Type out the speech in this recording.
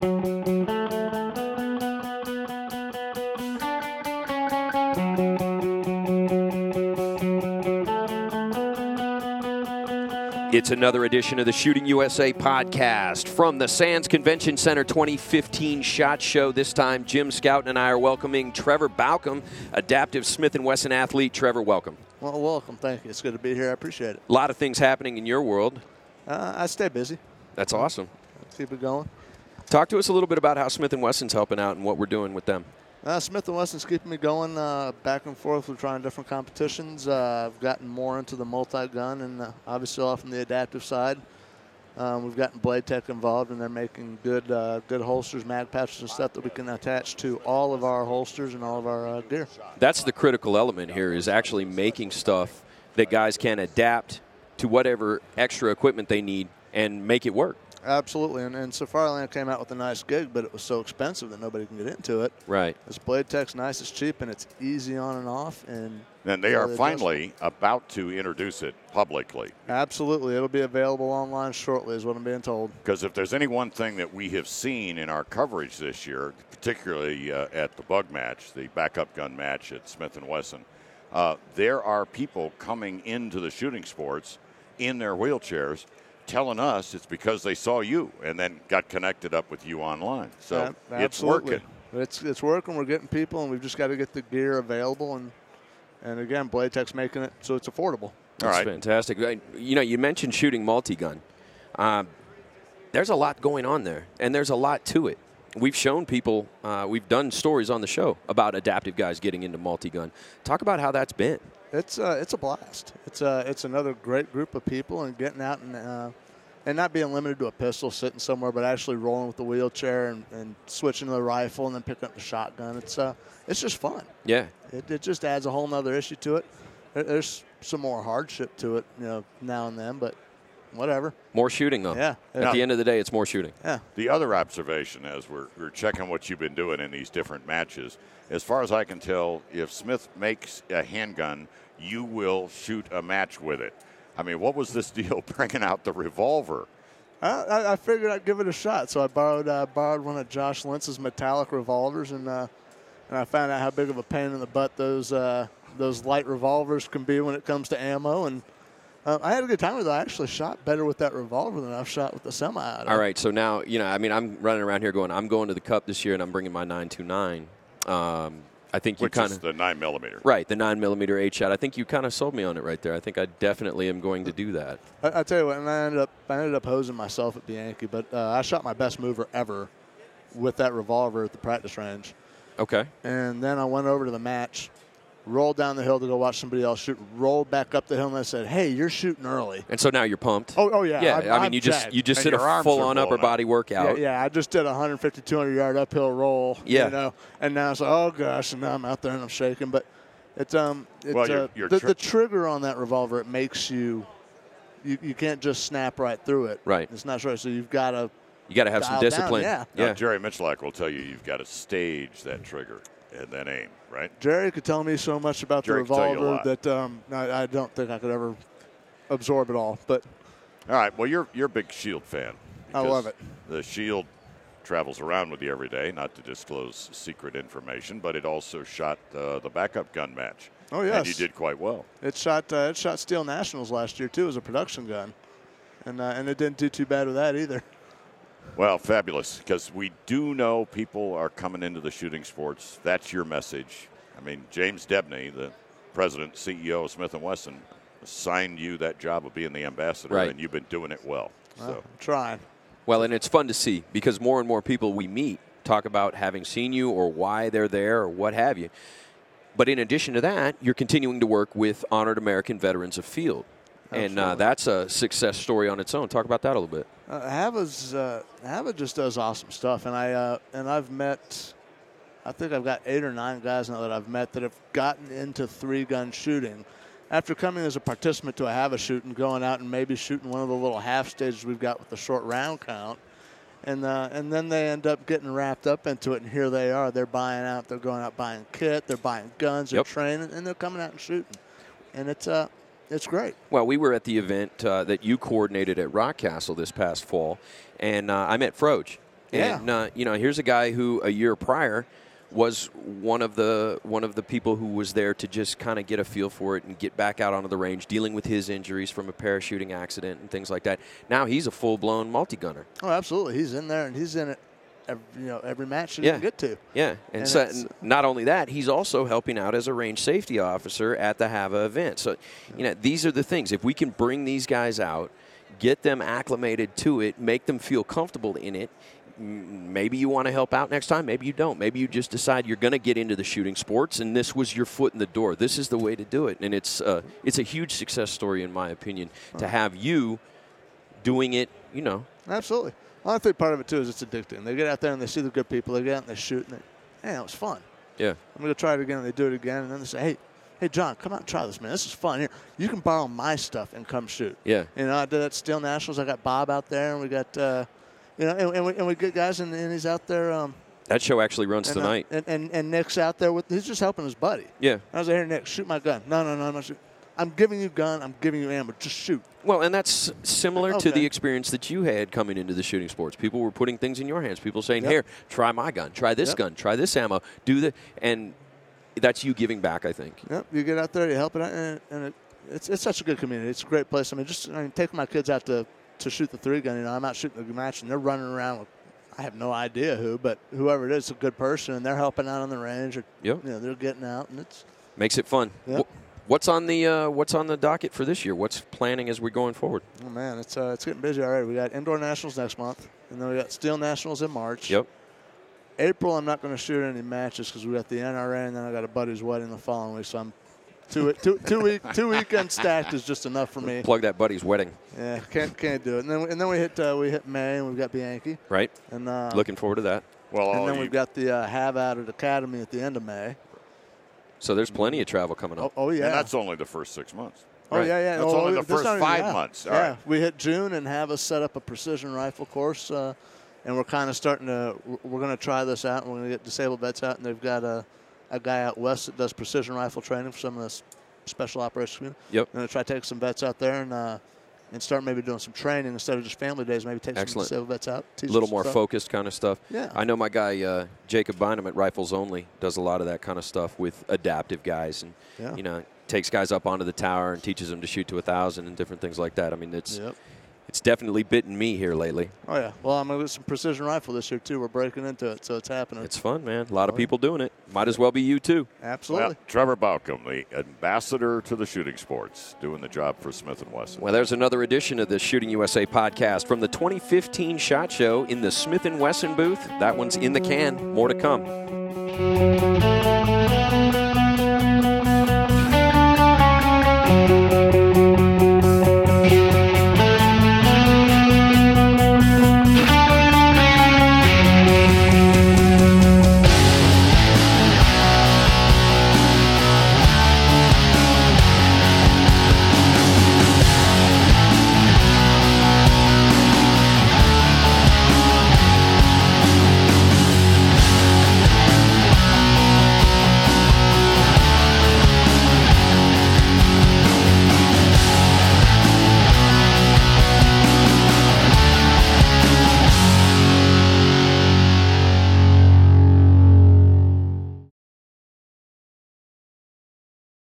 It's another edition of the Shooting USA podcast from the Sands Convention Center 2015 SHOT Show. This time, Jim Scouten and I are welcoming Trevor Baucom, adaptive Smith & Wesson athlete. Trevor, welcome. Well, welcome. Thank you. It's good to be here. I appreciate it. A lot of things happening in your world. I stay busy. That's awesome. Keep it going. Talk to us a little bit about how Smith & Wesson's helping out and what we're doing with them. Smith & Wesson's keeping me going back and forth. We're trying different competitions. I've gotten more into the multi-gun and obviously all from the adaptive side. We've gotten Blade Tech involved, and they're making good holsters, mag patches, and stuff that we can attach to all of our holsters and all of our gear. That's the critical element here, is actually making stuff that guys can adapt to whatever extra equipment they need and make it work. Absolutely, and Safariland came out with a nice gig, but it was so expensive that nobody can get into it. Right. This Blade Tech's nice, it's cheap, and it's easy on and off. And they are finally about to introduce it publicly. Absolutely. It'll be available online shortly is what I'm being told. Because if there's any one thing that we have seen in our coverage this year, particularly at the bug match, the backup gun match at Smith & Wesson, there are people coming into the shooting sports in their wheelchairs telling us it's because they saw you and then got connected up with you online. So it's working. It's working. We're getting people, and we've just got to get the gear available. And again, Blade Tech's making it so it's affordable. That's fantastic. You know, you mentioned shooting multi-gun. There's a lot going on there, and there's a lot to it. We've shown people, we've done stories on the show about adaptive guys getting into multi-gun. Talk about how that's been. It's a blast. It's another great group of people, and getting out and not being limited to a pistol sitting somewhere, but actually rolling with the wheelchair and switching to the rifle and then picking up the shotgun. It's just fun. Yeah. It just adds a whole nother issue to it. There's some more hardship to it, now and then, but whatever. More shooting, though. Yeah. At the end of the day, it's more shooting. Yeah. The other observation, as we're checking what you've been doing in these different matches, as far as I can tell, if Smith makes a handgun, you will shoot a match with it. I mean, what was this deal bringing out the revolver? I figured I'd give it a shot, so I borrowed one of Josh Lentz's metallic revolvers, and I found out how big of a pain in the butt those light revolvers can be when it comes to ammo, and I had a good time with it. I actually shot better with that revolver than I've shot with the semi-auto. All right, so now, I'm running around here going, I'm going to the Cup this year, and I'm bringing my 929. I think you Which is the 9mm. Right, the 9mm 8-shot. I think you kind of sold me on it right there. I think I definitely am going to do that. I tell you what, and I ended up hosing myself at Bianchi, but I shot my best mover ever with that revolver at the practice range. Okay. And then I went over to the match, rolled down the hill to go watch somebody else shoot, rolled back up the hill, and I said, "Hey, you're shooting early." And so now you're pumped. Oh yeah. Yeah, I'm you just And did your a arms full-on are upper blowing body workout. Yeah, I just did a 150, 200-yard uphill roll. Yeah. And now it's like, oh gosh, and now I'm out there and I'm shaking. But it's the trigger on that revolver. It makes you can't just snap right through it. Right. It's not right. So you've got to. You got to have some discipline. Yeah. Now, Jerry Mitchellak will tell you you've got to stage that trigger and then aim, right? Jerry could tell me so much about Jerry the revolver that I don't think I could ever absorb it all. But all right, well, you're a big Shield fan. I love it. The Shield travels around with you every day, not to disclose secret information, but it also shot the backup gun match. Oh yes, and you did quite well. It shot Steel Nationals last year too as a production gun, and it didn't do too bad with that either. Well, fabulous, because we do know people are coming into the shooting sports. That's your message. I mean, James Debney, the president, CEO of Smith & Wesson, assigned you that job of being the ambassador, right. And you've been doing it well. So. I'm trying. Well, and it's fun to see because more and more people we meet talk about having seen you or why they're there or what have you. But in addition to that, you're continuing to work with Honored American Veterans of Field. Absolutely. And that's a success story on its own. Talk about that a little bit. Hava just does awesome stuff, and I've met, I think I've got 8 or 9 guys now that I've met that have gotten into 3-gun shooting after coming as a participant to a Hava shoot and going out and maybe shooting one of the little half stages we've got with the short round count, and then they end up getting wrapped up into it, and here they are. They're buying out. They're going out buying kit. They're buying guns. They're training, and they're coming out and shooting, and it's great. Well, we were at the event that you coordinated at Rockcastle this past fall, and I met Froge. And here's a guy who a year prior was one of the people who was there to just kind of get a feel for it and get back out onto the range, dealing with his injuries from a parachuting accident and things like that. Now he's a full-blown multi-gunner. Oh, absolutely. He's in there, and he's in it every match that he can get to. Yeah, and so not only that, he's also helping out as a range safety officer at the HAVA event. So, these are the things. If we can bring these guys out, get them acclimated to it, make them feel comfortable in it, maybe you want to help out next time, maybe you don't. Maybe you just decide you're going to get into the shooting sports, and this was your foot in the door. This is the way to do it, and it's a huge success story, in my opinion, to have you doing it, Absolutely. Well, I think part of it, too, is it's addicting. They get out there and they see the good people. They get out and they shoot, and it was fun. Yeah. I'm going to try it again, and they do it again, and then they say, hey, John, come out and try this, man. This is fun. Here, you can borrow my stuff and come shoot. Yeah. I did that Steel Nationals. I got Bob out there, and we got, and we get guys, and he's out there. That show actually runs tonight. And Nick's out there he's just helping his buddy. Yeah. I was like, here, Nick, shoot my gun. No, I'm not shooting. I'm giving you gun. I'm giving you ammo. Just shoot. Well, and that's similar to the experience that you had coming into the shooting sports. People were putting things in your hands. People saying, here, try my gun. Try this gun. Try this ammo. Do the and that's you giving back, I think. Yep. You get out there, you help it out, and it's such a good community. It's a great place. I mean, taking my kids out to shoot the 3-gun. I'm out shooting the match, and they're running around with, I have no idea who, but whoever it is, a good person, and they're helping out on the range. Or, they're getting out, and it's makes it fun. Yep. What's on the docket for this year? What's planning as we're going forward? Oh man, it's getting busy already. We got indoor nationals next month, and then we got Steel Nationals in March. Yep. April, I'm not going to shoot any matches because we got the NRA, and then I got a buddy's wedding the following week. So I'm two weekends stacked is just enough for me. Plug that buddy's wedding. Yeah, can't do it. And then we hit May, and we've got Bianchi. Right. And looking forward to that. Well, and then we've got the Have At It Academy at the end of May. So there's plenty of travel coming up. Oh yeah. And that's only the first 6 months. Oh right. yeah. That's only the first 5 months. All right. We hit June and have us set up a precision rifle course, and we're kind of we're going to try this out. And we're going to get disabled vets out, and they've got a guy out west that does precision rifle training for some of the special operations community. Yep. We're going to try to take some vets out there and start maybe doing some training instead of just family days. Maybe take some disabled vets out. A little more focused kind of stuff. Yeah. I know my guy Jacob Bynum at Rifles Only does a lot of that kind of stuff with adaptive guys, and takes guys up onto the tower and teaches them to shoot to 1,000 and different things like that. I mean, it's definitely bitten me here lately. Oh yeah. Well, I'm going to get some precision rifle this year too. We're breaking into it, so it's happening. It's fun, man. A lot of people doing it. Might as well be you too. Absolutely. Well, Trevor Baucom, the ambassador to the shooting sports, doing the job for Smith & Wesson. Well, there's another edition of the Shooting USA podcast from the 2015 SHOT Show in the Smith & Wesson booth. That one's in the can. More to come.